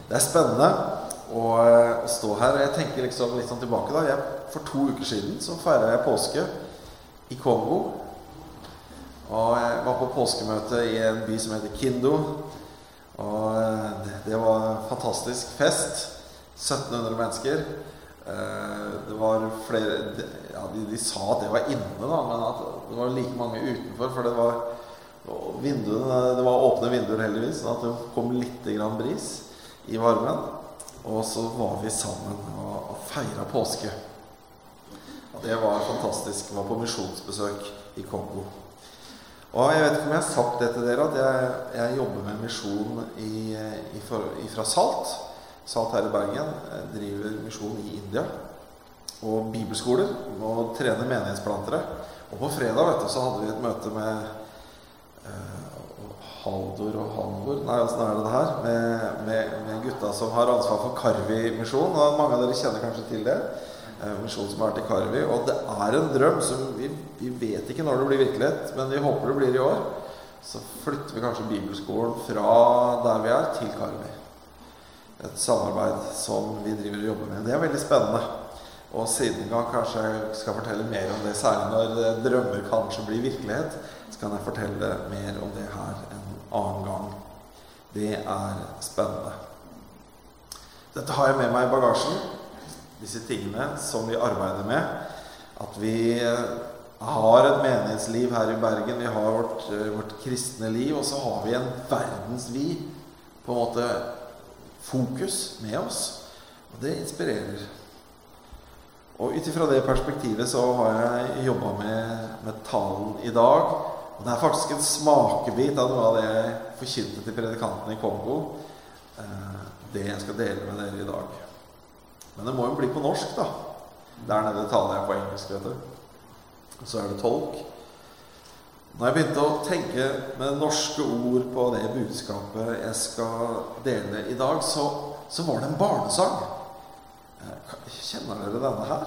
Det spennende å stå her, og jeg tenker liksom litt sånn tilbake da. For 2 uker siden så feiret jeg påske i Kongo, og jeg var på påskemøte i en by som heter Kindu, og det var en fantastisk fest, 1700 mennesker. Det var flere, ja, de sa at det var inne da, men at det var like mange utenfor, for det var vinduene, det var åpne vinduer heldigvis, sånn at det kom litt grann bris i varmen, og så var vi sammen og feiret påske. Og det var fantastisk. Jeg var på misjonsbesøk i Kongo. Og jeg vet ikke om jeg har sagt det til dere, at jeg jobber med misjon fra Salt. Salt her i Bergen driver misjon i India, og bibelskoler, og trener menighetsplantere. Og på fredag, vet du, så hadde vi et møte med Haldor og Halvor, nei, hvordan det her, med gutta som har ansvar for Karvi-misjon, og mange av dere kjenner kanskje til det, misjon som har vært i Karvi, og det en drøm som vi vet ikke når det blir virkelighet, men vi håper det blir i år. Så flytter vi kanskje bibelskolen fra der vi til Karvi. Et samarbeid som vi driver og jobber med. Det veldig spennende. Og siden en gang kanskje jeg skal fortelle mer om det, særlig når drømmer kanskje blir virkelighet, så kan jeg fortelle mer om det her en annen gang. Det spennende. Dette har jeg med meg i bagasjen, disse tingene som vi arbeider med. At vi har et menighetsliv her i Bergen, vi har vårt kristne liv, og så har vi en verdensvid på en måte fokus med oss, og det inspirerer. Og utifra det perspektivet så har jeg jobbet med talen i dag, og det faktisk en smakebit av noe av det jeg forkynte til predikantene i Kongo, det jeg skal dele med dere i dag. Men det må jo bli på norsk da. Der nede taler jeg på engelsk, vet du. Og så det tolk. Når jeg begynte å tenke med norske ord på det budskapet jeg skal dele i dag, så var det en barnesang. Kjenner dere denne her?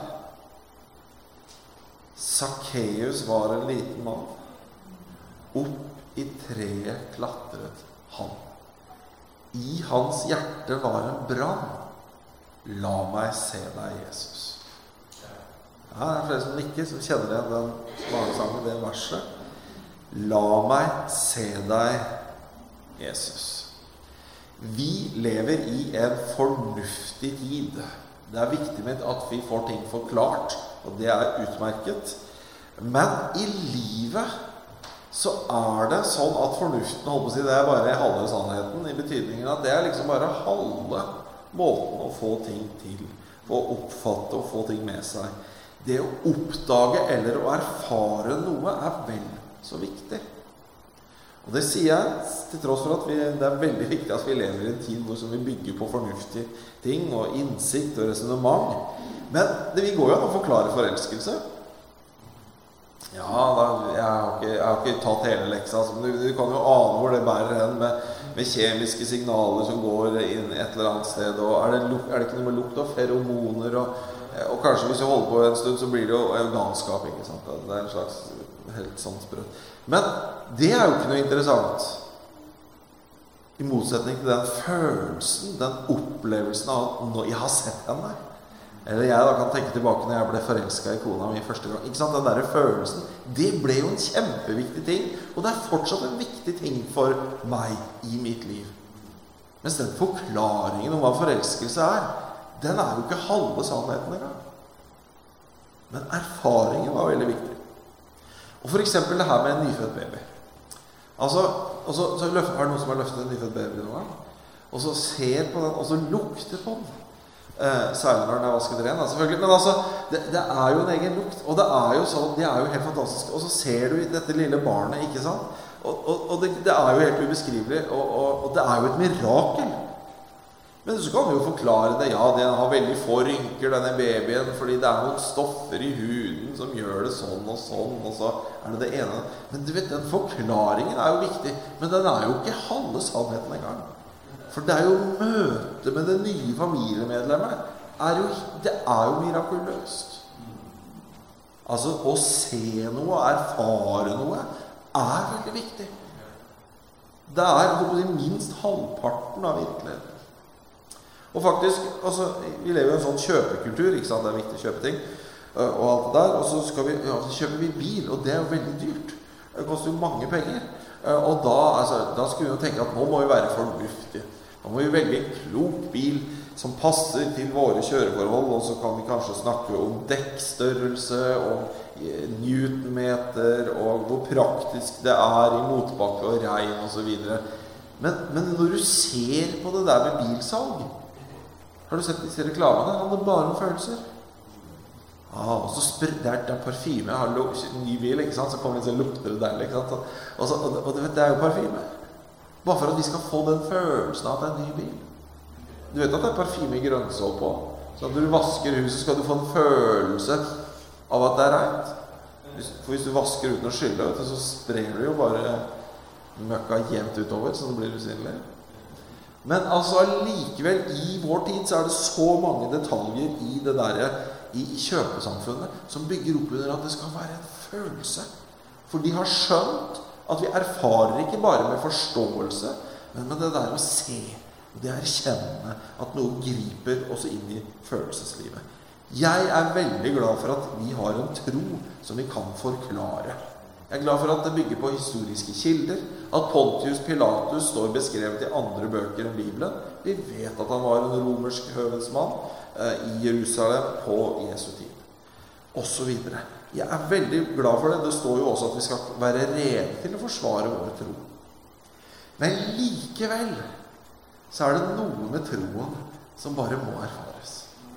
Zacchaeus var en liten mann. Opp i treet klatret han. I hans hjerte var en brann. La meg se deg, Jesus. Ja, det flere som nikker, som kjenner igjen den barnesangen, det verset. La meg se deg, Jesus. Vi lever i en fornuftig tid. Det viktig med at vi får ting forklart, og det utmerket. Men i livet så det sånn at fornuften, holdt på å si, det bare halve sannheten, i betydningen at det liksom bare halve måten å få ting til, få oppfatte og få ting med seg. Det å oppdage eller å erfare noe vel så viktig. Og det sier jeg til tross for at det veldig viktig at vi lever i en tid hvor vi bygger på fornuftige ting og innsikt og resonemang. Men vi går jo an å forklare forelskelse. Ja, jeg har ikke tatt hele leksa, men du kan jo ane hvor det bærer hen med kjemiske signaler som går inn et eller annet sted, og det ikke noe med lukt og feromoner, og kanskje hvis du holder på en stund så blir det jo galskap, ikke sant? Det en slags helt sånn sprøtt. Men det jo ikke noe interessant, i motsetning til den følelsen, den opplevelsen av at jeg har sett henne. Eller jeg da kan tenke tilbake når jeg ble forelsket i kona mi første gang. Ikke sant? Den der følelsen, det ble jo en kjempeviktig ting, og det fortsatt en viktig ting for meg i mitt liv. Mens den forklaringen om hva forelskelse den jo ikke halve sannheten engang. Men erfaringen var veldig viktig. Og for eksempel det her med en nyfødt baby. Altså, så det noen som har løftet en nyfødt baby noen gang, og så ser på den, og så lukter på den. Særlig når den vasket ren, selvfølgelig. Men altså, det jo en egen lukt, og det jo sånn, det jo helt fantastisk. Og så ser du dette lille barnet, ikke sant? Og det jo helt ubeskrivelig, og det jo et mirakel. Men så kan du jo forklare det, ja, den har veldig få rynker, denne babyen, fordi det noen stoffer i huden som gjør det sånn, og så det ene. Men du vet, den forklaringen jo viktig, men den jo ikke halve sannheten engang. For det jo møte med det nye familiemedlemmet, det jo mirakuløst. Altså, å se noe, erfare noe, veldig viktig. Det minst halvparten av virkeligheten. Og faktisk, altså, vi lever i en sånn kjøpekultur, ikke sant? Det er viktig å kjøpe ting, og alt det der, og så kjøper vi bil, og det er jo veldig dyrt. Det koster jo mange penger. Og da skulle vi jo tenke at nå må vi være fornuftige. Nå må vi velge en klok bil som passer til våre kjøreforhold, og så kan vi kanskje snakke om dekkstørrelse, og newtonmeter, og hvor praktisk det er i motbakke og regn og så videre. Men når du ser på det der med bilsalg, har du sett disse reklamene? Det handler bare om følelser. Og så det er parfyme. Jeg har en ny bil, ikke sant? Så kommer det så lukter det der, ikke sant? Og det er jo parfyme. Bare for at vi skal få den følelsen av at det er en ny bil. Du vet at det er parfyme i grønnsål på. Så når du vasker huset, skal du få en følelse av at det er rent. For hvis du vasker uten å skylle, så sprer du jo bare møkka jevnt utover, så det blir usynlig. Men altså likevel i vår tid så er det så mange detaljer i det der i kjøpesamfunnet som bygger opp under at det skal være en følelse. For de har skjønt at vi erfarer ikke bare med forståelse, men med det der å se, det erkjenne at noe griper også inn i følelseslivet. Jeg er veldig glad for at vi har en tro som vi kan forklare. Jeg er glad for at det bygger på historiske kilder, at Pontius Pilatus står beskrevet i andre bøker enn Bibelen. Vi vet at han var en romersk høvdsmann i Jerusalem på Jesu tid, og så videre. Jeg er veldig glad for det. Det står jo også at vi skal være rede til å forsvare vår tro. Men likevel så er det noe med troen som bare må erfares.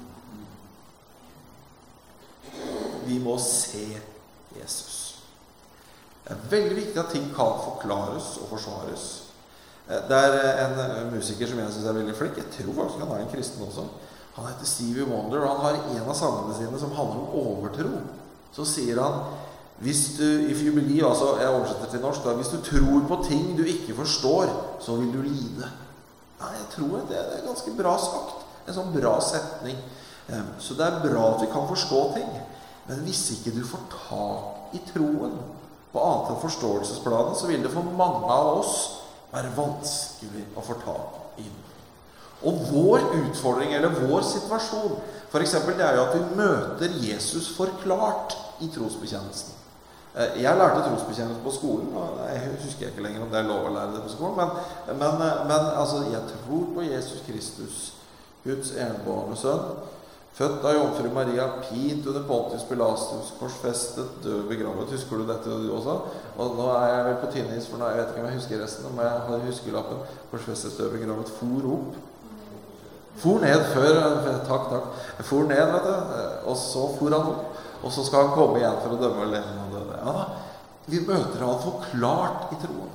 Vi må se Jesus. Det er veldig viktig at ting kan forklares og forsvares. Det er en musiker som jeg synes er veldig flink. Jeg tror faktisk han er en kristen også. Han heter Stevie Wonder, og han har en av sangene sine som handler om overtro. Så sier han, if you believe, altså jeg oversetter til norsk, da, hvis du tror på ting du ikke forstår, så vil du lide. Nei, jeg tror at det er ganske bra sagt. En sånn bra setning. Så det er bra at vi kan forstå ting. Men hvis ikke du får tak i troen, på annet enn forståelsesplanen, så vil det for mange av oss være vanskelig å få tak i. Og vår utfordring, eller vår situasjon, for eksempel, det er jo at vi møter Jesus forklart i trosbekjennelsen. Jeg lærte trosbekjennelse på skolen, og jeg husker ikke lenger om det er lov å lære det på skolen, men altså, jeg tror på Jesus Kristus, Guds enbårne sønn, født av jomfru Maria, pint under Pontius Pilatus, korsfestet, død, begravet. Husker du dette du også? Og nå er jeg vel på tynn is, for nå, jeg vet ikke om jeg husker resten, om jeg har huskelappen. Korsfestet, død, begravet, for opp. For ned før, takk. For ned, vet du, og så for han opp. Og så skal han komme igjen for å dømme levende og døde. Ja da, vi møter han forklart i troen.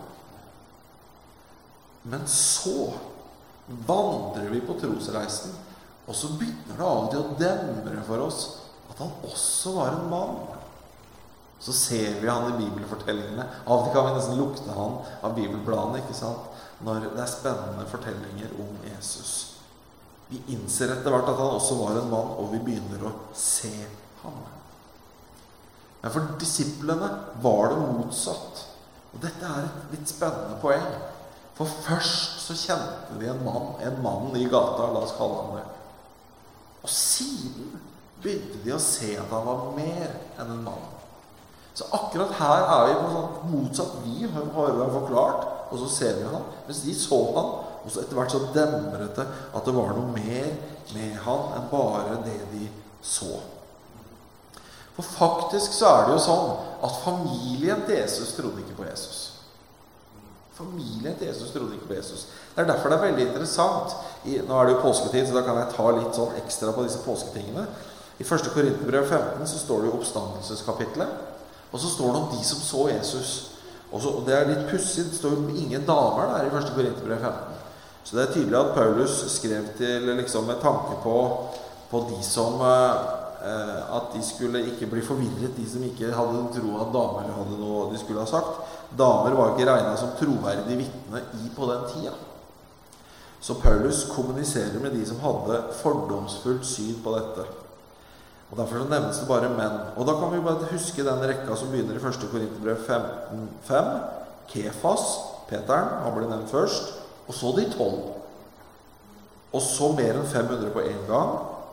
Men så vandrer vi på trosreisen, og så begynner det av og til å demre for oss at han også var en mann. Så ser vi han i bibelfortellingene. Av og til kan vi nesten lukte han av bibelbladene, ikke sant? Når det er spennende fortellinger om Jesus. Vi innser etter hvert at han også var en mann, og vi begynner å se ham. Men for disiplene var det motsatt. Og dette er et litt spennende poeng. For først så kjente de en mann i gata, la oss kalle han det. Og siden begynte de å se at han var mer enn en mann. Så akkurat her er vi på sånn motsatt. Vi har han forklart, og så ser vi han. Mens de så han, og så etter hvert så demret det at det var noe mer med han enn bare det de så. For faktisk så er det jo sånn at familien til Jesus trodde ikke på Jesus. Familien til Jesus trodde ikke på Jesus. Det er derfor det er veldig interessant. Nå er det jo påsketid, så da kan jeg ta litt sånn ekstra på disse påsketingene. I 1. Korinterbrev 15 så står det jo oppstandelseskapitlet. Og så står det om de som så Jesus. Og det er litt pussig, det står jo ingen damer der i 1. Korinterbrev 15. Så det er tydelig at Paulus skrev til liksom med tanke på de som at de skulle ikke bli forvirret, de som ikke hadde tro at damer hadde noe de skulle ha sagt. Damer var ikke regnet som troverdige vitne på den tida. Så Paulus kommuniserer med de som hadde fordomsfullt syn på dette. Og derfor så nevnes det bare menn. Og da kan vi bare huske den rekka som begynner i 1. Korinterbrev 15:5. Kefas, Peteren, han ble nevnt først. Og så de 12. og så mer enn 500 på en gang.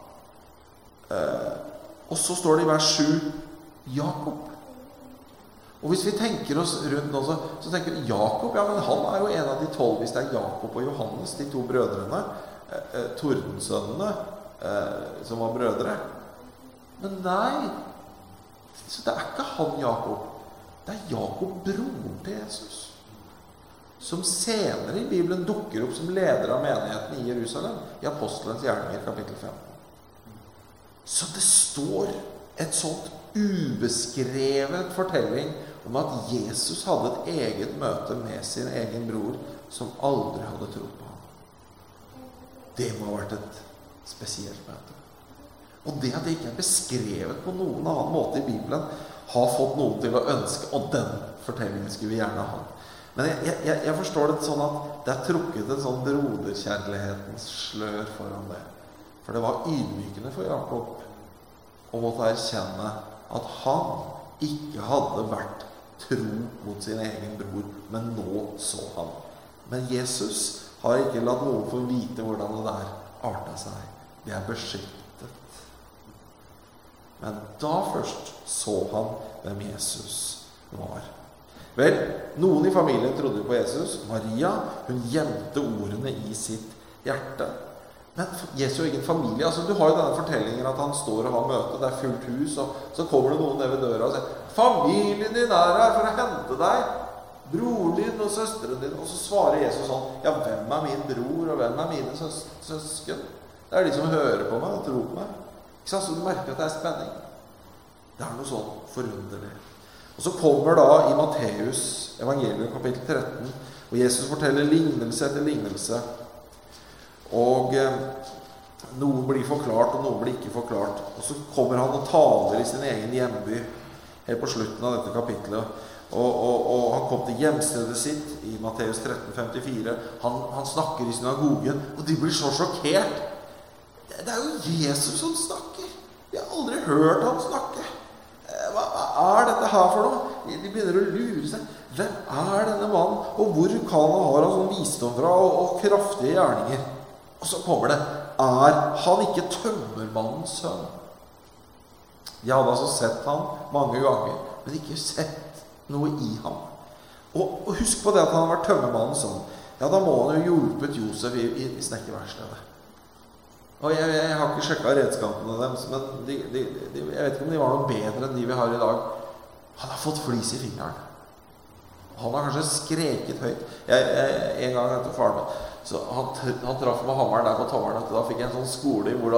Og så står det i vers 7 Jakob. Og hvis vi tenker oss rundt nå, så tenker vi Jakob, ja, men han er jo en av de 12, hvis det er Jakob og Johannes, de 2 brødrene, Tordensønnene, som var brødre. Men nei, så det er ikke han Jakob. Det er Jakob, broren til Jesus, som senere i Bibelen dukker opp som leder av menigheten i Jerusalem, i Apostelens gjerninger, kapittel 5. Så det står et sånt ubeskrevet fortelling om at Jesus hadde et eget møte med sin egen bror som aldri hadde trodd på ham. Det må ha vært et spesielt møte. Og det at det ikke er beskrevet på noen annen måte i Bibelen, har fått noen til å ønske, og den fortellingen skulle vi gjerne ha. Men jeg forstår det sånn at det er trukket en sånn broderkjærlighetens slør foran det. For det var ydmykende for Jakob å måtte erkjenne at han ikke hadde vært tro mot sin egen bror, men nå så han. Men Jesus har ikke latt noen få vite hvordan det der artet seg. Det er beskyttet. Men da først så han hvem Jesus var. Vel, noen i familien trodde på Jesus. Maria, hun gjemte ordene i sitt hjerte. Men Jesu egen familie, altså du har jo denne fortellingen at han står og har møte, det er fullt hus, og så kommer det noen ned ved døra og sier, familien din er her for å hente deg, broren din og søsteren din, og så svarer Jesus sånn, ja, hvem er min bror, og hvem er mine søsken? Det er de som hører på meg og tror på meg. Ikke sant? Så du merker at det er spenning. Det er noe sånn forunderlig. Og så kommer da i Matteus evangelium kapittel 13, og Jesus forteller lignelse etter lignelse, og noen blir forklart, og noen blir ikke forklart. Og så kommer han og taler i sin egen hjemby, helt på slutten av dette kapitlet. Og han kom til hjemstedet sitt i Matteus 13:54. Han snakker i synagogen, og de blir så sjokkert. Det er jo Jesus som snakker. De har aldri hørt han snakke. Hva er dette her for noe? De begynner å lure seg. Hvem er denne mannen? Og hvor kan han ha sånn visdom fra, og kraftige gjerninger? Og så kommer det, er han ikke tømmermannens sønn? De hadde altså sett ham mange ganger, men ikke sett noe i ham. Og husk på det at han har vært tømmermannens sønn. Ja, da må han jo hjulpet Josef i snekkerverkstedet. Og jeg har ikke sjekket redskapene deres, men jeg vet ikke om de var noe bedre enn de vi har i dag. Han har fått flis i fingeren. Han har kanskje skreket høyt. En gang etter faren min, så han traff med hammeren der på tommelen, og da fikk jeg en sånn skole i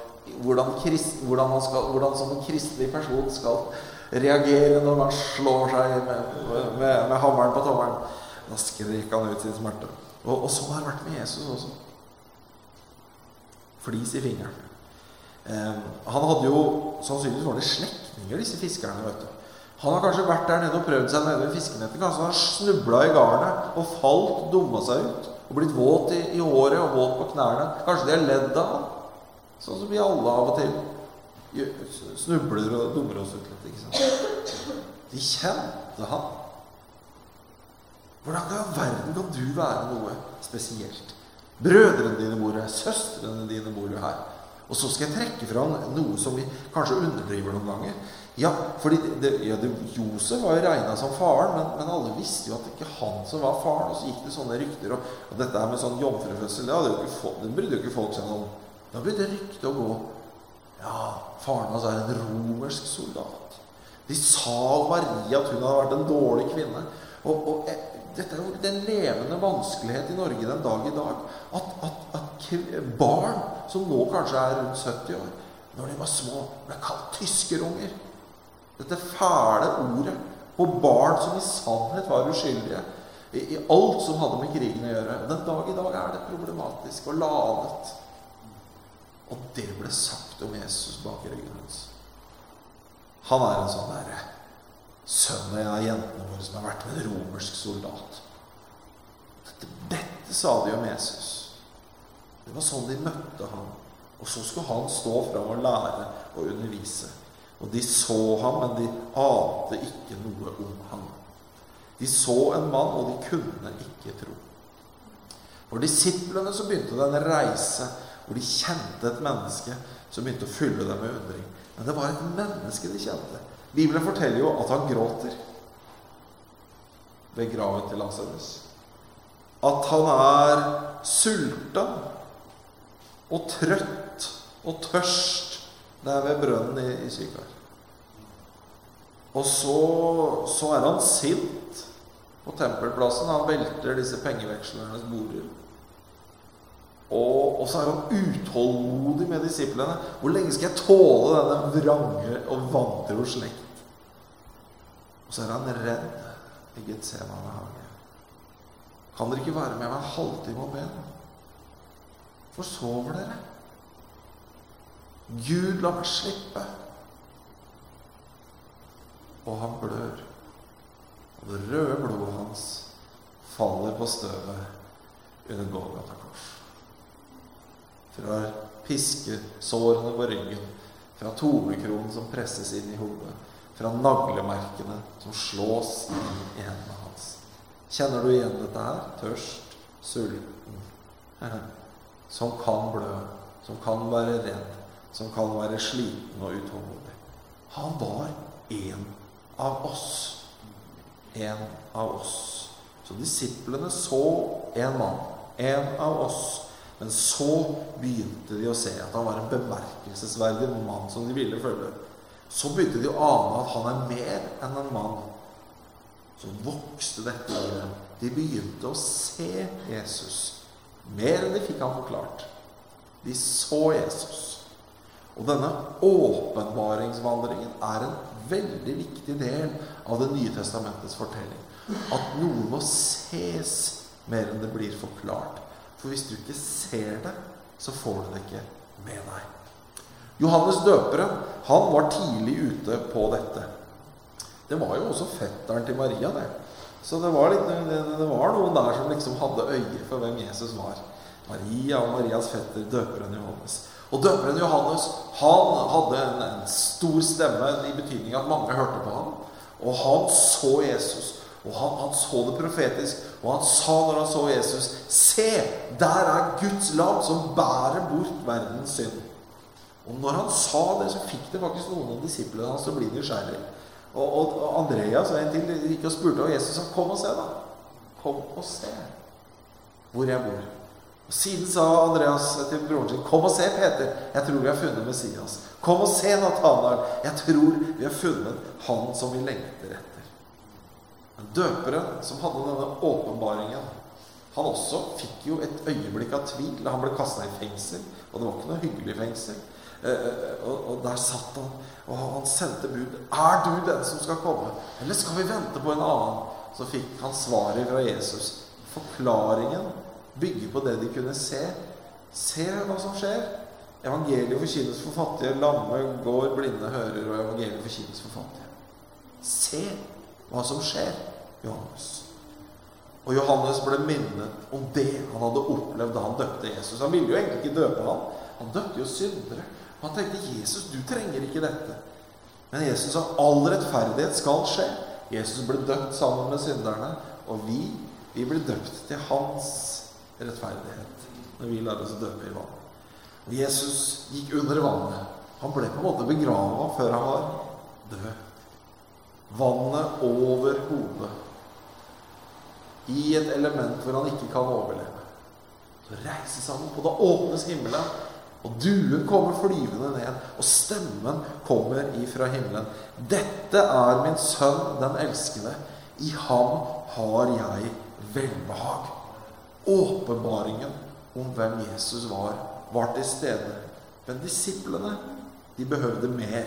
hvordan som en kristelig person skal reagere når man slår seg med hammeren på tommelen. Da skrek han ut sin smerte. Og sånn har det vært med Jesus også. Flis i fingeren. Han hadde jo sannsynligvis var det slektninger, disse fiskerne, vet du. Han har kanskje vært der nede og prøvd seg nede ved fiskenetten. Kanskje han har snublet i garnet og falt, dummet seg ut, og blitt våt i håret og våt på knærne. Kanskje de har ledd av han. Sånn som vi alle av og til snubler og dummer oss ut litt, ikke sant? De kjente han. Hvordan i verden kan du være noe spesielt? Brødrene dine bor her, søstrene dine bor her. Og så skal jeg trekke fra noe som vi kanskje underdriver noen ganger. Ja, fordi Josef var jo regnet som faren, men alle visste jo at det ikke han som var faren, og så gikk det sånne rykter, og dette her med sånn jomfrufødsel, det brydde jo ikke folk seg om. Da ble det rykte å gå, ja, faren hans er en romersk soldat. De sa om Maria at hun hadde vært en dårlig kvinne, og dette er jo den levende vanskelighet i Norge den dag i dag, at barn som nå kanskje er rundt 70 år, når de var små, ble kalt tyskerunger. Dette fæle ordet på barn som i sannhet var uskyldige i alt som hadde med krigen å gjøre. Den dag i dag er det problematisk og ladet. Og det ble sagt om Jesus bak i ryggen hans. Han er en sånn der sønn av en av jentene våre som har vært med en romersk soldat. Dette sa de om Jesus. Det var sånn de møtte ham. Og så skulle han stå frem og lære og undervise. Og de så ham, men de ante ikke noe om ham. De så en mann, og de kunne ikke tro. For disiplene så begynte det en reise hvor de kjente et menneske som begynte å fylle dem med undring. Men det var et menneske de kjente. Bibelen forteller jo at han gråter ved graven til Lazarus. At han sulten og trøtt og tørst der ved brønnen i Sykar. Og så han sint på tempelplassen. Han velter disse pengevekslernes border. Og så han utålmodig med disiplene. Hvor lenge skal jeg tåle denne vrange og vantro slekt? Og så han redd i Getsemane hage. Kan dere ikke være med meg en halvtime og be? Forsover dere? Gud la meg slippe. Og han blør. Og det røde blodet hans faller på støvet under Golgata kors. Fra piskesårene på ryggen, fra tornekronen som presses inn i hodet, fra naglemerkene som slås inn i hendene hans. Kjenner du igjen dette her? Tørst, sulten, som kan blø, som kan være redd, som kan være sliten og utålmodig. Han var en av oss. En av oss. Så disiplene så en mann, en av oss. Men så begynte de å se at han var en bemerkelsesverdig mann som de ville følge. Så begynte de å ane at han mer enn en mann. Så vokste dette i dem. De begynte å se Jesus. Mer enn de fikk han forklart. De så Jesus. Og denne åpenbaringsvandringen en veldig viktig del av det nye testamentets fortelling. At noe må ses mer enn det blir forklart. For hvis du ikke ser det, så får du det ikke med deg. Johannes døperen, han var tidlig ute på dette. Det var jo også fetteren til Maria, det. Så det var noen der som liksom hadde øye for hvem Jesus var. Maria og Marias fetter, døperen Johannes. Og døperen Johannes, han hadde en stor stemme i betydning at mange hørte på ham. Og han så Jesus, og han så det profetisk, og han sa når han så Jesus, se, der Guds lam som bærer bort verdens synd. Og når han sa det, så fikk det faktisk noen av disiplene hans til å bli nysgjerrig. Og Andreas og en til gikk og spurte, og Jesus sa, kom og se da. Kom og se hvor jeg bor. Og siden sa Andreas til broren sin, kom og se Peter, jeg tror vi har funnet Messias. Kom og se Nathanael, jeg tror vi har funnet han som vi lengter etter. Men døperen som hadde denne åpenbaringen, han også fikk jo et øyeblikk av tvil da han ble kastet i fengsel, og det var ikke noe hyggelig fengsel. Og der satt han, og han sendte bud, du den som skal komme? Eller skal vi vente på en annen? Så fikk han svaret fra Jesus. Forklaringen bygger på det de kunne se. Se hva som skjer. Evangeliet forkynnes for fattige, lamme går, blinde hører, og evangeliet forkynnes for fattige. Se hva som skjer, Johannes. Og Johannes ble minnet om det han hadde opplevd da han døpte Jesus. Han ville jo egentlig ikke døpe han. Han døpte jo syndere. Og han tenkte, Jesus, du trenger ikke dette. Men Jesus sa, all rettferdighet skal skje. Jesus ble døpt sammen med synderne, og vi ble døpt til hans rettferdighet når vi lar oss døpe i vann. Og Jesus gikk under vannet. Han ble på en måte begravet før han var død. Vannet over hodet. I et element hvor han ikke kan overleve. Så reises han på, da åpnes himmelen, og duen kommer flyvende ned, og stemmen kommer ifra himmelen. Dette min sønn, den elskede. I ham har jeg velbehag. Åpenbaringen om hvem Jesus var til stede. Men disiplene, de behøvde mer.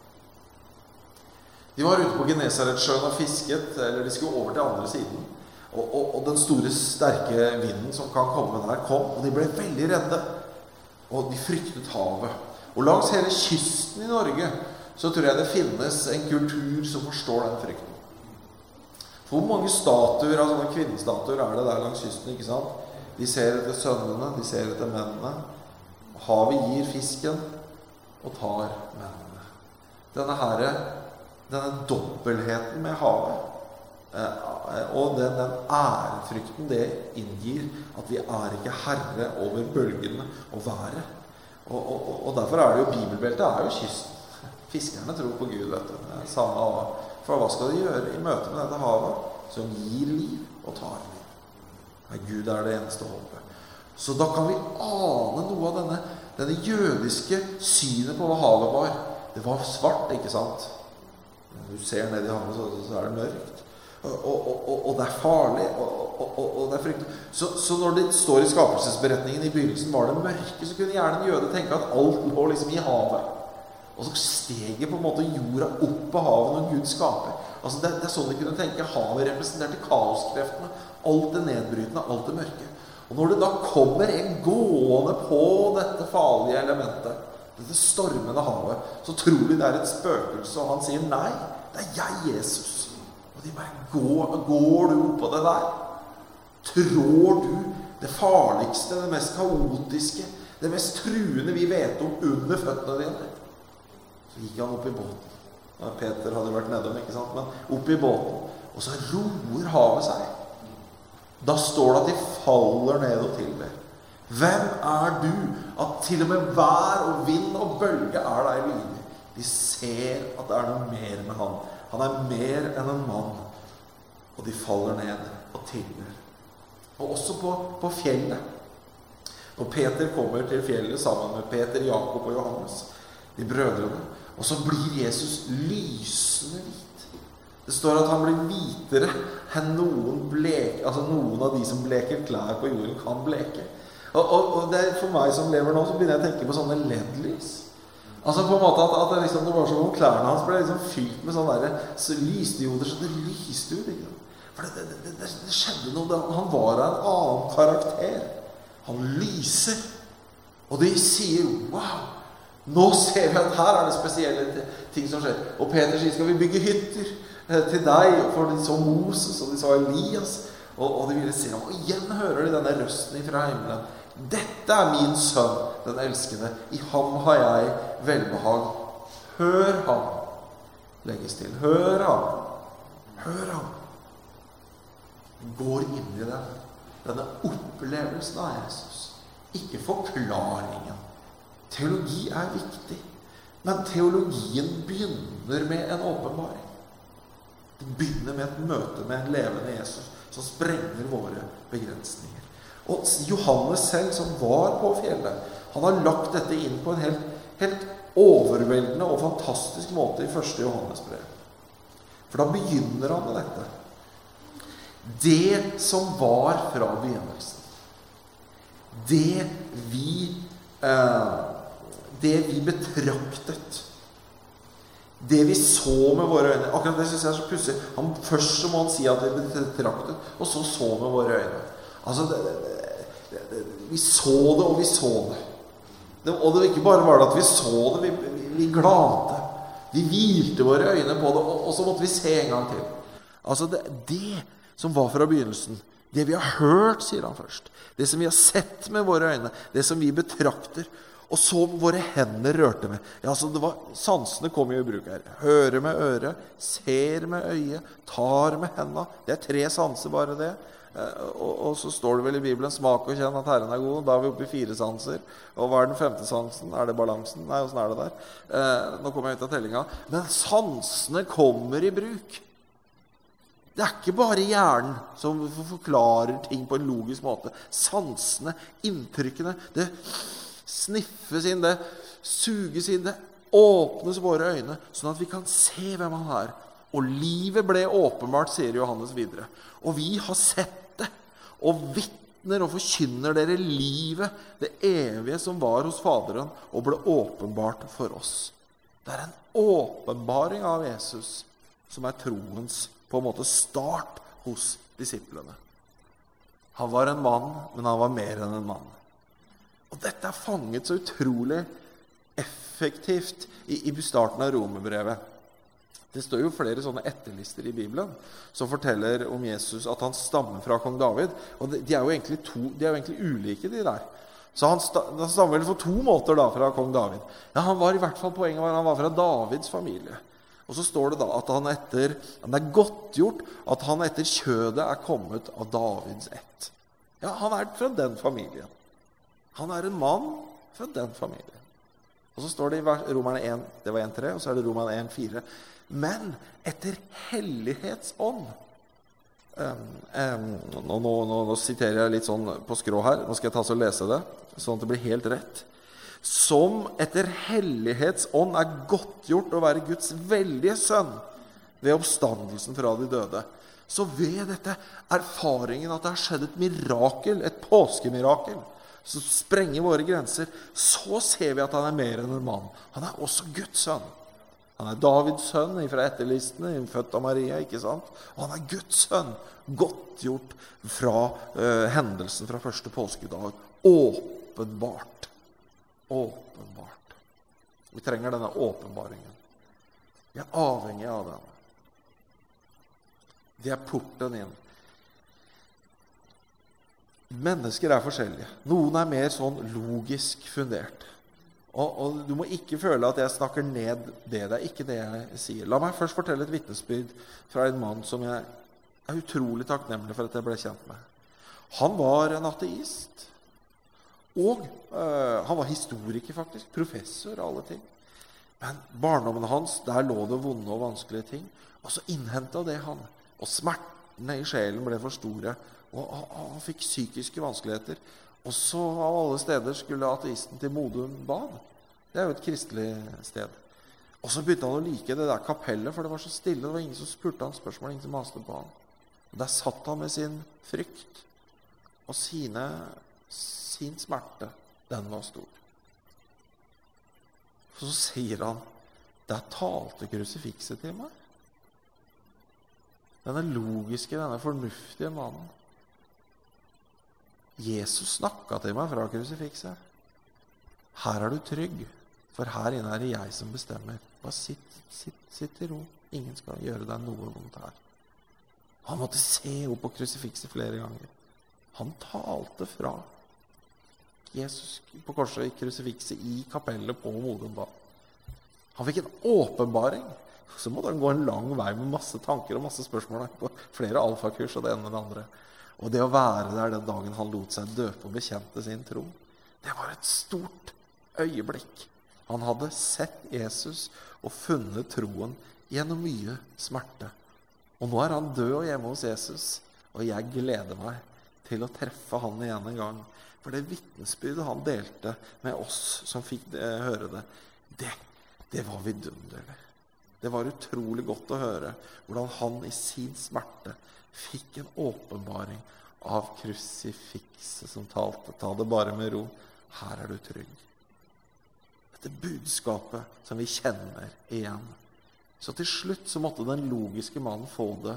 De var ute på Genesaretsjøen og fisket, eller de skulle over til andre siden. Og den store, sterke vinden som kan komme der kom, og de ble veldig redde. Og de fryktet havet. Og langs hele kysten i Norge så tror jeg det finnes en kultur som forstår den frykten. For hvor mange statuer, altså sånne kvinnestatuer det der langs kysten, ikke sant? De ser etter sønnene, de ser etter mennene. Havet gir fisken og tar mennene. Denne dobbeltheten med havet, Og den ærefrykten det inngir at vi ikke herre over bølgene og været. Og derfor det jo bibelbeltet jo kysten. Fiskerne tror på Gud, vet du. Samme av. For hva skal de gjøre i møte med dette havet som gir liv og tar liv? Men Gud det eneste håpet. Så da kan vi ane noe av denne jødiske synet på hva havet var. Det var svart, ikke sant? Når du ser ned i havet, så det mørkt. Og det farlig, og det fryktelig. Så når det står i skapelsesberetningen i begynnelsen var det mørke, så kunne gjerne en jøde tenke at alt lå liksom i havet. Og så steger på en måte jorda opp på havet når Gud skaper. Altså det sånn de kunne tenke. Havet representerte kaoskreftene, alt det nedbrytende, alt det mørke. Og når det da kommer en gående på dette farlige elementet, dette stormende havet, så tror de det et spøkelse, og han sier nei, det jeg, Jesus. Og de bare, går du opp på det der? Trår du det farligste, det mest kaotiske, det mest truende vi vet om under føttene dine? Så gikk han opp i båten. Peter hadde vært nedom, ikke sant? Men opp i båten. Og så roer havet seg. Da står det at de faller ned og tilber. Hvem du? At til og med vær og vind og bølge deg lydig. De ser at det noe mer med han. Han mer enn en mann. Og de faller ned og tilber. Og også på fjellet. Og Peter kommer til fjellet sammen med Peter, Jakob og Johannes, de brødrene. Og så blir Jesus lysende hvit. Det står at han blir hvitere enn noen av de som bleker klær på jorden kan bleke. Og det for meg som lever nå, så begynner jeg å tenke på sånne LED-lys. Altså på en måte at det, liksom, det var som om klærne hans ble liksom fylt med sånne lysdioder, så det lyste ut. Ikke? For det skjedde noe. Han var en annen karakter. Han lyser. Og de sier, wow, nå ser vi at her det spesielle ting som skjer. Og Peter sier, skal vi bygge hytter til deg? For de så Moses, og de så Elias, og de ville se ham. Og igjen hører de denne røsten fra himmelen. Dette min sønn, den elskede. I ham har jeg velbehag. Hør ham. Legges til. Hør ham. Hør ham. Går inn i den. Denne opplevelsen av Jesus. Ikke forklaringen. Teologi viktig, men teologien begynner med en åpenbaring. Det begynner med et møte med en levende Jesus som sprenger våre begrensninger. Og Johannes selv, som var på fjellet, han har lagt dette inn på en helt overveldende og fantastisk måte i 1. Johannes brev. For da begynner han med dette. Det som var fra begynnelsen. Det vi betraktet. Det vi så med våre øyne. Akkurat det synes jeg så pussig. Først så må han si at vi betraktet, og så med våre øyne. Altså, vi så det, og vi så det. Og det ikke bare var det at vi så det, vi glante. Vi hvilte våre øyne på det, og så måtte vi se en gang til. Altså, det som var fra begynnelsen, det vi har hørt, sier han først. Det som vi har sett med våre øyne, det som vi betrakter, og så våre hender rørte med. Ja, altså sansene kommer jo i bruk her. Hører med øret, ser med øyet, tar med hendene. Det 3 sanser bare det. Og så står det vel i Bibelen, smak og kjenn at Herren god. Da vi oppe i 4 sanser. Og hva den 5. sansen? Det balansen? Nei, hvordan det der? Nå kommer jeg ut av tellinga. Men sansene kommer i bruk. Det ikke bare hjernen som forklarer ting på en logisk måte. Sansene, inntrykkene, det sniffes inn, det suges inn, det åpnes våre øyne, sånn at vi kan se hvem han Og livet ble åpenbart, sier Johannes videre. Og vi har sett det, og vittner og forkynner dere livet, det evige som var hos Faderen, og ble åpenbart for oss. Det en åpenbaring av Jesus som troens på en måte start hos disiplene. Han var en mann, men han var mer enn en mann. Og dette fanget så utrolig effektivt i starten av Romerbrevet. Det står jo flere sånne etterlister i Bibelen som forteller om Jesus at han stammer fra kong David. Og de jo egentlig ulike, de der. Så han stammer vel på 2 måter da fra kong David. Ja, han var i hvert fall poenget var han var fra Davids familie. Og så står det da at det er godtgjort at han etter kjødet kommet av Davids ett. Ja, han fra den familien. Han en mann fra den familien. Og så står det i Romerne 1, det var 1,3, og så det Romerne 1,4. Men etter hellighetsånd. Nå siterer jeg litt sånn på skrå her. Nå skal jeg ta så lese det, sånn at det blir helt rett. Som etter hellighetsånd godtgjort å være Guds veldige sønn ved oppstandelsen fra de døde. Så ved dette erfaringen at det har skjedd et mirakel, et påskemirakel, som sprenger våre grenser, så ser vi at han mer enn en mann. Han også Guds sønn. Han Davids sønn fra etterlistene, født av Maria, ikke sant? Og han Guds sønn, godtgjort fra hendelsen fra første påskedag. Åpenbart. Åpenbart. Vi trenger denne åpenbaringen. Vi avhengig av den. Det porten inn. Mennesker forskjellige. Noen mer sånn logisk fundert. Og du må ikke føle at jeg snakker ned det. Det ikke det jeg sier. La meg først fortelle et vitnesbyrd fra en mann som jeg utrolig takknemlig for at jeg ble kjent med. Han var en ateist. Og han var historiker faktisk, professor og alle ting. Men barndommen hans, der lå det vonde og vanskelige ting. Og så innhentet det han. Og smertene i sjelen ble for store. Og han fikk psykiske vanskeligheter. Og så av alle steder skulle ateisten til Modum Bad. Det jo et kristelig sted. Og så begynte han å like det der kapellet, for det var så stille. Det var ingen som spurte han spørsmål, ingen som maste på han. Og der satt han med sin frykt. Og sin smerte, den var stor. Så sier han, der talte krusifikset til meg. Denne logiske, denne fornuftige mannen. Jesus snakket til meg fra krusifikset. Her du trygg, for her inne det jeg som bestemmer. Bare sitt i ro. Ingen skal gjøre deg noe vondt her. Han måtte se opp på krusifikset flere ganger. Han talte fra Jesus på korset i krusifikset i kapellet på Modum Bad. Han fikk en åpenbaring. Så måtte han gå en lang vei med masse tanker og masse spørsmål på flere alfakurs og det ene og det andre. Og det å være der den dagen han lot seg døpe og bekjente sin tro, det var et stort øyeblikk. Han hadde sett Jesus og funnet troen gjennom mye smerte. Og nå han død og hjemme hos Jesus, og jeg gleder meg til å treffe han igjen en gang. For det vitnesbyrdet han delte med oss som fikk høre det var vidunderlig. Det var utrolig godt å høre hvordan han i sin smerte fikk en åpenbaring av krusifikset som talte. Ta det bare med ro. Her du trygg. Dette budskapet som vi kjenner igjen. Så til slutt så måtte den logiske mannen få det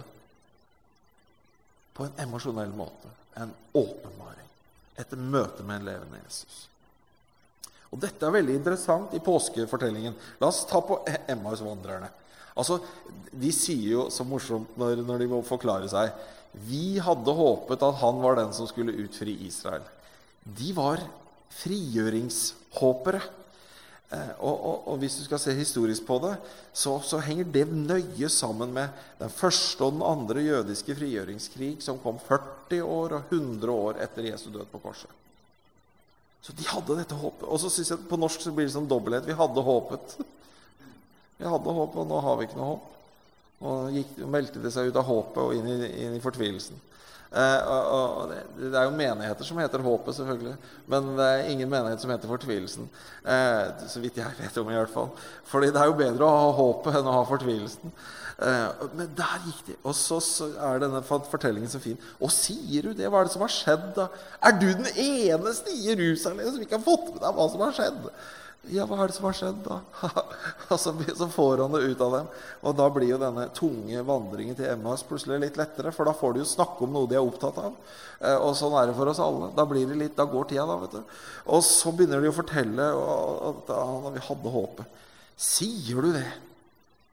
på en emosjonell måte. En åpenbaring. Et møte med en levende Jesus. Og dette veldig interessant i påskefortellingen. La oss ta på Emmausvandrerne. Altså, de sier jo så morsomt når de må forklare seg. Vi hadde håpet at han var den som skulle utfri Israel. De var frigjøringshåpere. Og hvis du skal se historisk på det, så henger det nøye sammen med den første og den andre jødiske frigjøringskrig som kom 40 år og 100 år etter Jesu død på korset. Så de hadde dette håpet. Og så synes jeg på norsk så blir det sånn dobbelthet. Vi hadde håpet. Vi hadde håpet, og nå har vi ikke noe håp. Og meldte det seg ut av håpet og inn i fortvilelsen. Og det jo menigheter som heter håpet, selvfølgelig. Men det ingen menighet som heter fortvilelsen. Så vidt jeg vet om i hvert fall. Fordi det jo bedre å ha håpet enn å ha fortvilelsen. Men der gikk de. Og så denne fortellingen så fin. Og sier du det? Hva det som har skjedd da? Du den eneste i Jerusalem som ikke har fått med deg hva som har skjedd? Ja, hva det som har skjedd da? Og så får han det ut av dem. Og da blir jo denne tunge vandringen til Emmaus plutselig litt lettere, for da får de jo snakke om noe de opptatt av. Og sånn det for oss alle. Da går tida da, vet du. Og så begynner de å fortelle at vi hadde håpet. Sier du det?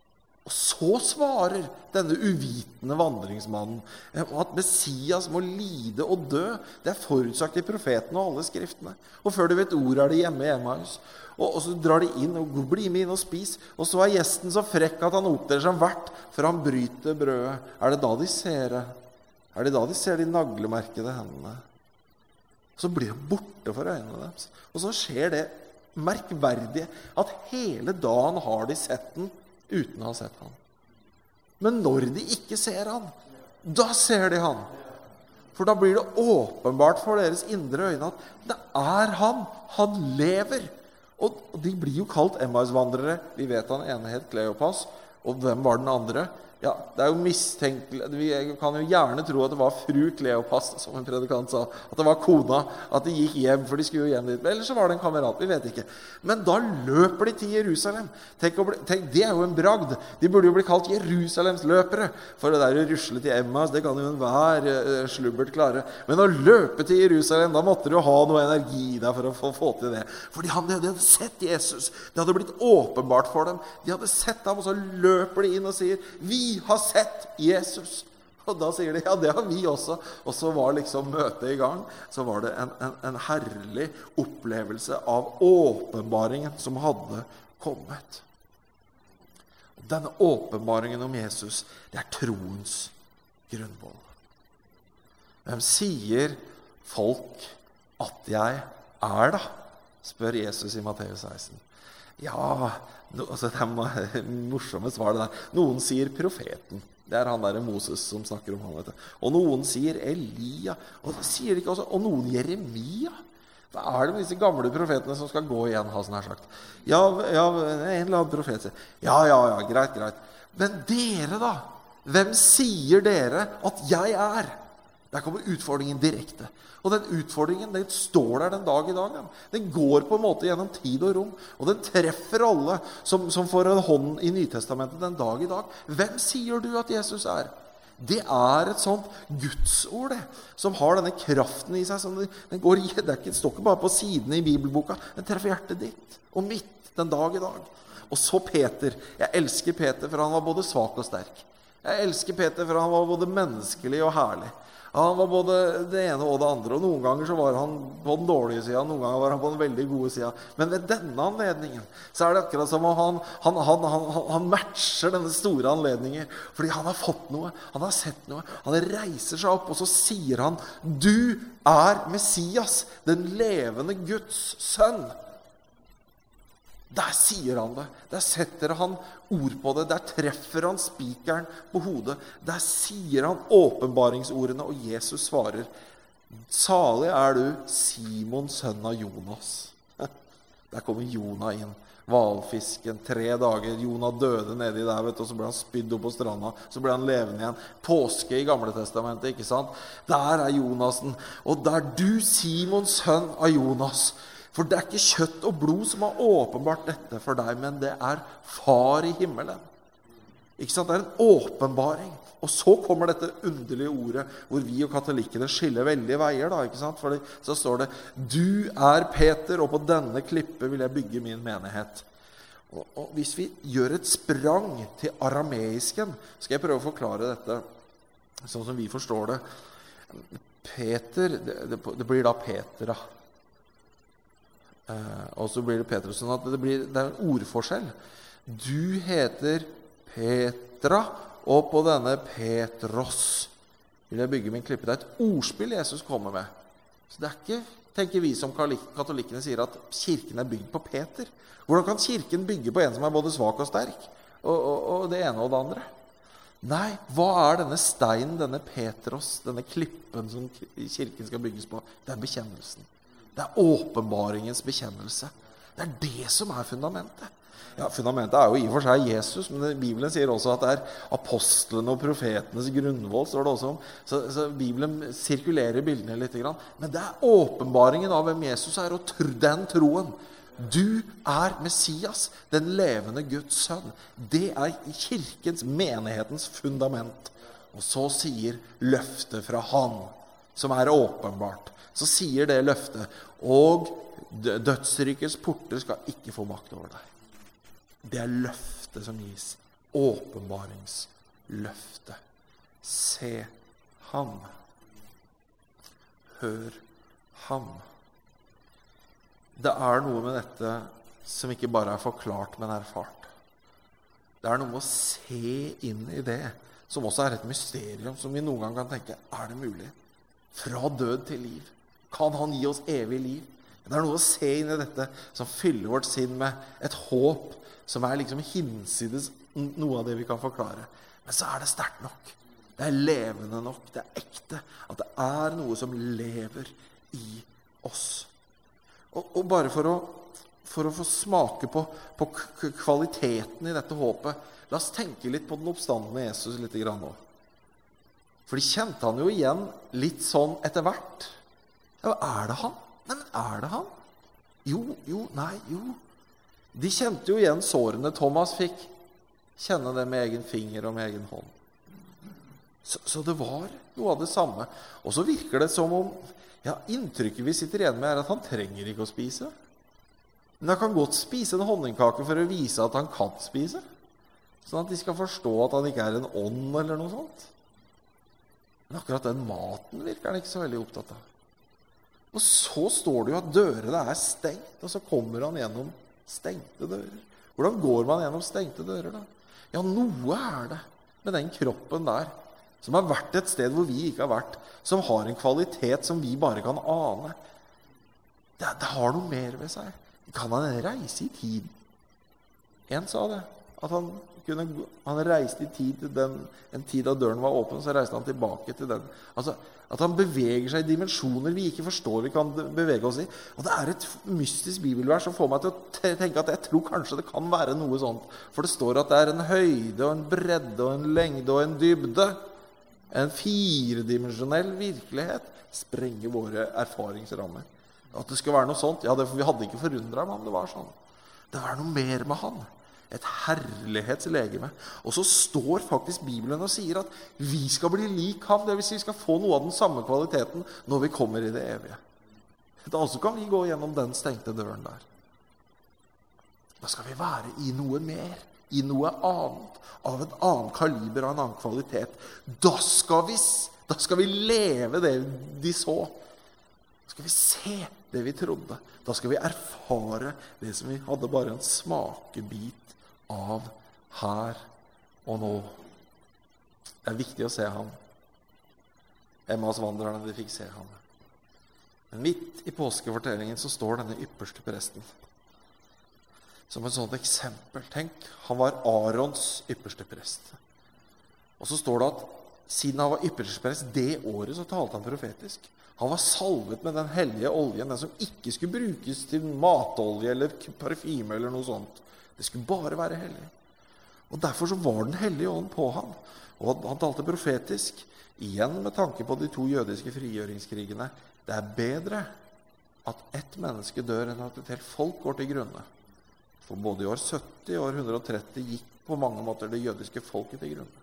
Og så svarer denne uvitende vandringsmannen at Messias må lide og dø. Det forutsagt i profeten og alle skriftene. Og før du vet ordet det hjemme i Emmaus. Og så drar de inn og blir med inn og spis. Og så gjesten så frekk at han opptrer som vert, for han bryter brødet. Det da de ser det? Det da de ser de naglemerkede hendene? Så blir han borte for øynene deres. Og så skjer det merkverdige at hele dagen har de sett den uten å ha sett han. Men når de ikke ser han, da ser de han. For da blir det åpenbart for deres indre øyne at det han lever. Og de blir jo kalt Emmausvandrere. Vi vet han ene het Kleopas, og hvem var den andre? Ja, det jo mistenkelig. Vi kan jo gjerne tro at det var fru Kleopas, som en predikant sa. At det var kona, at de gikk hjem, for de skulle jo hjem dit. Eller så var det en kamerat, vi vet ikke. Men da løper de til Jerusalem. Tenk, det jo en bragd. De burde jo bli kalt Jerusalems løpere. For det der å rusle til Emmaus, det kan jo enhver slubbert klare. Men å løpe til Jerusalem, da måtte du ha noe energi der for å få til det. Fordi de hadde sett Jesus. Det hadde blitt åpenbart for dem. De hadde sett ham, og så løper de inn og sier, vi har sett Jesus. Og da sier de, ja, det har vi også. Og så var liksom møtet i gang. Så var det en herlig opplevelse av åpenbaringen som hadde kommet. Og denne åpenbaringen om Jesus, det troens grunnvoll. Hvem sier folk at jeg da? Spør Jesus i Matteus 16. Ja, altså det morsomme svar det der. Noen sier profeten. Det han der Moses som snakker om han, vet du. Og noen sier Elia. Og det sier de ikke også. Og noen Jeremia. Hva det med disse gamle profetene som skal gå igjen, har sånn her sagt? Ja, en eller annen profet sier. Ja, greit. Men dere da? Hvem sier dere at jeg Der kommer utfordringen direkte. Og den utfordringen, den står der den dag i dag. Den går på en måte gjennom tid og rom. Og den treffer alle som får en hånd i Nytestamentet den dag i dag. Hvem sier du at Jesus Det et sånt Gudsord, det, som har denne kraften i seg. Det står ikke bare på sidene i Bibelboka. Den treffer hjertet ditt og mitt den dag i dag. Og så Peter. Jeg elsker Peter, for han var både svak og sterk. Jeg elsker Peter, for han var både menneskelig og herlig. Han var både det ene og det andre, og noen ganger så var han på den dårlige siden, noen ganger var han på den veldig gode siden. Men ved denne anledningen så det akkurat som om han matcher denne store anledningen, fordi han har fått noe, han har sett noe, han reiser seg opp, og så sier han, du Messias, den levende Guds sønn. Der sier han det. Der setter han ord på det. Der treffer han spikeren på hodet. Der sier han åpenbaringsordene, og Jesus svarer, salig du, Simon, sønn av Jonas. Der kommer Jonah inn. Hvalfisken, 3 dager. Jonah døde nedi der, vet du, og så ble han spydd opp på stranda. Så ble han levende igjen. Påske i Gamle Testamentet, ikke sant? Der Jonasen. Og der du, Simon, sønn av Jonas. For det ikke kjøtt og blod som har åpenbart dette for deg, men det far i himmelen. Ikke sant? Det en åpenbaring. Og så kommer dette underlige ordet, hvor vi og katolikkene skiller veldige veier, da, ikke sant? For så står det, du Peter, og på denne klippe vil jeg bygge min menighet. Og hvis vi gjør et sprang til arameisken, skal jeg prøve å forklare dette, sånn som vi forstår det. Peter, det blir da Petra. Og så blir det Petrus, sånn at det en ordforskjell. Du heter Petra, og på denne Petros vil jeg bygge min klippe. Det et ordspill Jesus kommer med. Så det ikke, tenker vi som katolikkene sier, at kirken bygd på Peter. Hvordan kan kirken bygge på en som både svak og sterk? Og det ene og det andre? Nei, hva denne steinen, denne Petros, denne klippen som kirken skal bygges på? Det bekjennelsen. Det åpenbaringens bekjennelse. Det det som fundamentet. Ja, fundamentet jo i og for seg Jesus, men Bibelen sier også at det apostlene og profetenes grunnvoll, står det også om. Så Bibelen sirkulerer bildene litt grann. Men det åpenbaringen av hvem Jesus og den troen. Du Messias, den levende Guds sønn. Det kirkens, menighetens fundament. Og så sier løftet fra han, som åpenbart. Så sier det løftet, og dødsrikets porter skal ikke få makt over deg. Det løftet som gis åpenbaringsløfte. Se ham. Hør ham. Det noe med dette som ikke bare forklart, men erfart. Det noe med å se inn i det, som også et mysterium, som vi noen gang kan tenke, det mulig? Fra død til liv. Kan han gi oss evig liv? Det noe å se inn i dette, som fyller vårt sinn med et håp, som liksom hinsides noe av det vi kan forklare. Men så det sterkt nok. Det levende nok, det ekte, at det noe som lever i oss. Og bare for å få smake på kvaliteten i dette håpet, la oss tenke litt på den oppstandende Jesus litt grann nå. For de kjente han jo igjen litt sånn etter hvert. Ja, det han? Nei, men det han? Jo. De kjente jo igjen sårene Thomas fikk. Kjenne det med egen finger og med egen hånd. Så det var noe av det samme. Og så virker det som om, inntrykket vi sitter igjen med at han trenger ikke å spise. Men han kan godt spise en honningkake for å vise at han kan spise. Sånn at de skal forstå at han ikke en ånd eller noe sånt. Men akkurat den maten virker han ikke så veldig opptatt av. Og så står det jo at dørene stengt, og så kommer han gjennom stengte dører. Hvordan går man gjennom stengte dører da? Ja, noe det med den kroppen der, som har vært et sted hvor vi ikke har vært, som har en kvalitet som vi bare kan ane. Det har noe mer ved seg. Kan han reise i tid? En sa det, at han reiste i tid til en tid da døren var åpen, så reiste han tilbake til den. Altså, at han beveger seg i dimensjoner vi ikke forstår vi kan bevege oss i. Og det et mystisk bibelvers som får meg til å tenke at jeg tror kanskje det kan være noe sånt. For det står at det en høyde og en bredde og en lengde og en dybde. En firedimensjonell virkelighet sprenger våre erfaringsrammer. At det skal være noe sånt, vi hadde ikke forundret meg om det var sånn. Det var noe mer med han. Et herlighetslegeme. Og så står faktisk Bibelen og sier at vi skal bli lik ham, det vil si vi skal få noe av den samme kvaliteten når vi kommer i det evige. Da så kan vi gå gjennom den stengte døren der. Da skal vi være i noe mer, i noe annet, av en annen kaliber, av en annen kvalitet. Da skal vi leve det de så. Da skal vi se det vi trodde. Da skal vi erfare det som vi hadde bare en smakebit av her og nå. Det viktig å se ham. Emmaus vandrerne, de fikk se ham. Men midt i påskefortellingen så står denne ypperste presten. Som et sånt eksempel. Tenk, han var Arons ypperste prest. Og så står det at siden han var ypperste prest det året, så talte han profetisk. Han var salvet med den hellige oljen, den som ikke skulle brukes til matolje eller parfyme eller noe sånt. Det skulle bare være hellig. Og derfor så var den hellige ånd på ham. Og han talte profetisk, igjen med tanke på de 2 jødiske frigjøringskrigene. Det bedre at ett menneske dør enn at et helt folk går til grunne. For både i år 70 og år 130 gikk på mange måter det jødiske folket til grunne.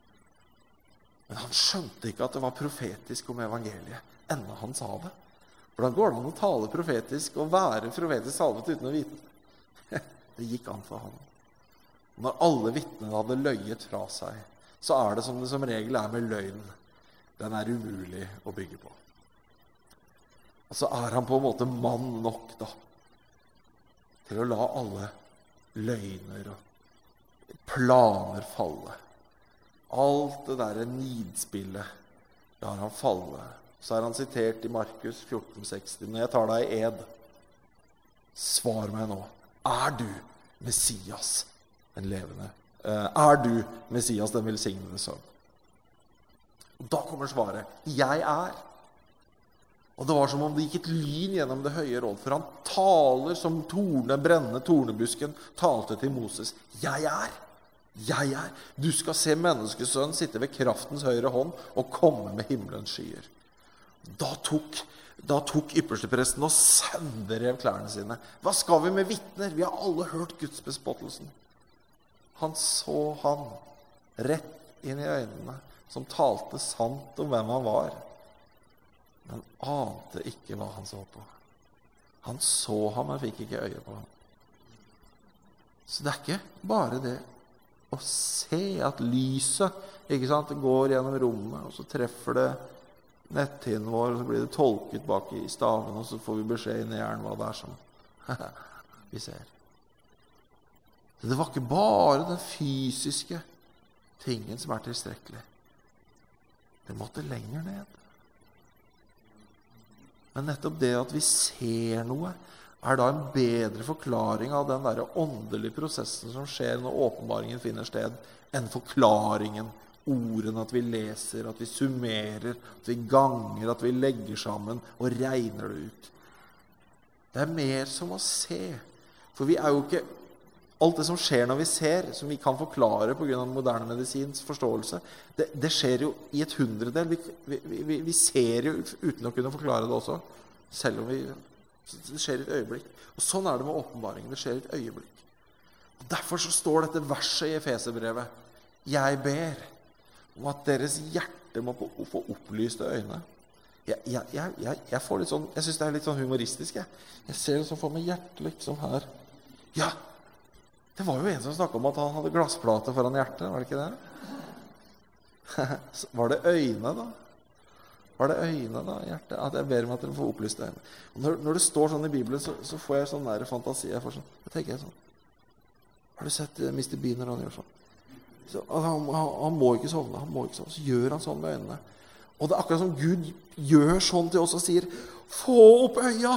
Men han skjønte ikke at det var profetisk om evangeliet, enda han sa det. Hvordan går det an å tale profetisk og være profetisk salvet uten å vite det? Det gikk an for han. Når alle vittnene hadde løyet fra seg, så det som det som regel med løgn. Den umulig å bygge på. Og så han på en måte mann nok da, til å la alle løgner og planer falle. Alt det der nidspillet lar han falle. Så han sitert i Markus 14,60. Når jeg tar deg i ed, svar meg nå. Du Messias, den levende? Du Messias, den velsignede sønn? Og da kommer svaret. Jeg Og det var som om det gikk et lyn gjennom det høye råd, for han taler som brennende tornebusken talte til Moses. Jeg Du skal se menneskesønnen sitte ved kraftens høyre hånd og komme med himmelens skyer. Da tok ypperstepresten og sønderrev klærne sine. Hva skal vi med vittner? Vi har alle hørt Guds bespottelsen. Han så han rett inn i øynene, som talte sant om hvem han var, men ante ikke hva han så på. Han så ham, men fikk ikke øye på ham. Så det ikke bare det å se at lyset, ikke sant, det går gjennom rommet, og så treffer det netthinnen vår, og så blir det tolket bak i staven, og så får vi beskjed inn i hjernen hva det er som vi ser. Det var ikke bare den fysiske tingen som er tilstrekkelig. Det måtte lenger ned. Men nettopp det at vi ser noe, er da en bedre forklaring av den der åndelige prosessen som skjer når åpenbaringen finner sted, enn forklaringen, ordene, at vi leser, at vi summerer, at vi ganger, at vi legger sammen og regner det ut. Det er mer som å se. For vi er jo ikke... Alt det som skjer når vi ser, som vi kan forklare på grunn av moderne medisins forståelse, det skjer jo i et 100-del. Vi ser jo uten å kunne forklare det også, selv om det skjer i et øyeblikk. Og sånn er det med åpenbaringen, det skjer i et øyeblikk. Og derfor så står dette verset i Efeserbrevet: Jeg ber om at deres hjerte må få opplyste øyne. Jeg får litt sånn, jeg synes det er litt sånn humoristisk. Jeg ser det som for meg hjertet liksom her. Ja, det var jo en som snakket om at han hadde glassplate foran hjertet, var det ikke det? Var det øynene da? Var det øynene da, hjertet? At jeg ber om at dere får opplyst øynene. Og når det står sånn i Bibelen, så får jeg sånn nære fantasi. Jeg tenker sånn, har du sett Mr. Bean når han gjør sånn? Så, han må ikke sovne, så gjør han sånn med øynene. Og det er akkurat som Gud gjør sånn til oss og sier: få opp øya!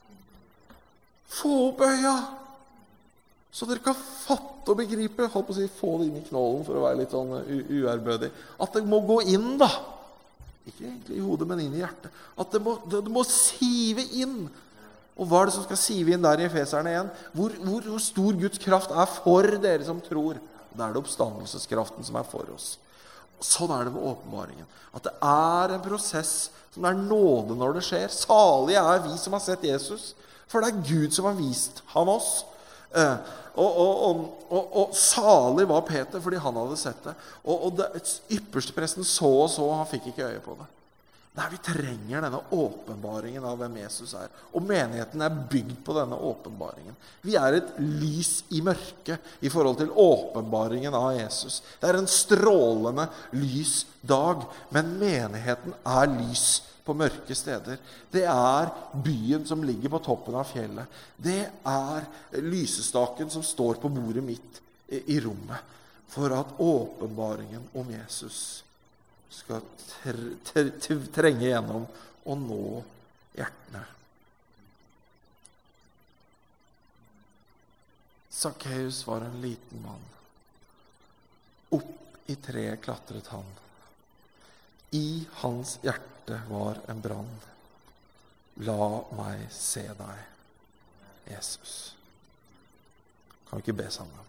Få opp øya! Så dere kan fatte og begripe, holdt på å si, få det inn i knollen for å være litt sånn uærbødig, at det må gå inn da. Ikke egentlig i hodet, men inn i hjertet. At det må sive inn. Og hva er det som skal sive inn der i Efeserne 1? Hvor stor Guds kraft er for dere som tror. Da er det oppstandelseskraften som er for oss. Og sånn er det med åpenbaringen. At det er en prosess som er nåde når det skjer. Salige er vi som har sett Jesus. For det er Gud som har vist ham oss. Og salig var Peter fordi han hadde sett det. Og ypperste presten så og så, han fikk ikke øye på det. Nei, vi trenger denne åpenbaringen av hvem Jesus er. Og menigheten er bygd på denne åpenbaringen. Vi er et lys i mørket i forhold til åpenbaringen av Jesus. Det er en strålende lys dag, men menigheten er lys på mørke steder. Det er byen som ligger på toppen av fjellet. Det er lysestaken som står på bordet mitt i rommet, for at åpenbaringen om Jesus skal trenge gjennom og nå hjertene. Zacchaeus var en liten mann. Opp i treet klatret han. I hans hjerte var en brann. La meg se deg, Jesus. Kan vi ikke be sammen?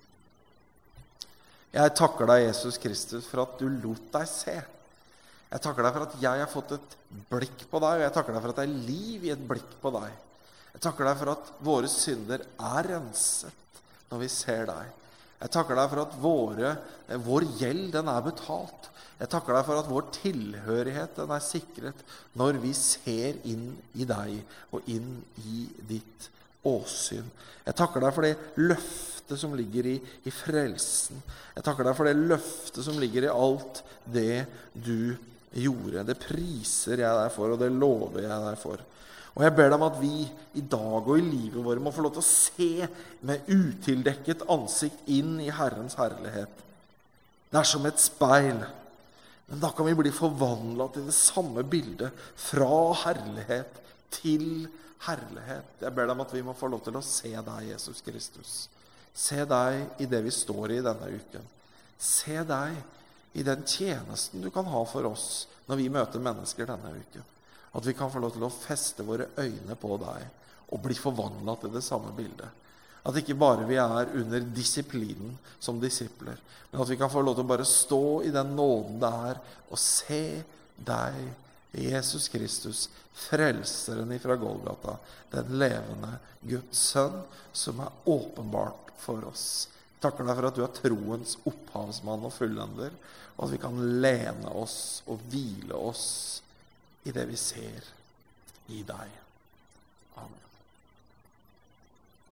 Jeg takker deg, Jesus Kristus, for at du lot deg se. Jeg takker deg for at jeg har fått et blikk på deg, og jeg takker deg for at det er liv i et blikk på deg. Jeg takker deg for at våre synder er renset når vi ser deg. Jeg takker deg for at vår gjeld, den er betalt. Jeg takker deg for at vår tilhørighet, den er sikret når vi ser inn i deg og inn i ditt åsyn. Jeg takker deg for det løftet som ligger i frelsen. Jeg takker deg for det løftet som ligger i alt det du gjorde. Det priser jeg deg for, og det lover jeg deg for. Og jeg ber deg om at vi i dag og i livet vårt må få lov til å se med utildekket ansikt inn i Herrens herlighet. Det er som et speil. Men da kan vi bli forvandlet til det samme bildet, fra herlighet til herlighet. Jeg ber deg om at vi må få lov til å se deg, Jesus Kristus. Se deg i det vi står i denne uken. Se deg i den tjenesten du kan ha for oss når vi møter mennesker denne uken. At vi kan få lov til å feste våre øyne på deg og bli forvandlet til det samme bildet. At ikke bare vi er under disiplinen som disipler, men at vi kan få lov til å bare stå i den nåden det er og se deg, Jesus Kristus, frelseren ifra Golgata, den levende Guds sønn, som er åpenbart for oss. Takker deg for at du er troens opphavsmann og fullender, og at vi kan lene oss og hvile oss i det vi ser i deg. Amen.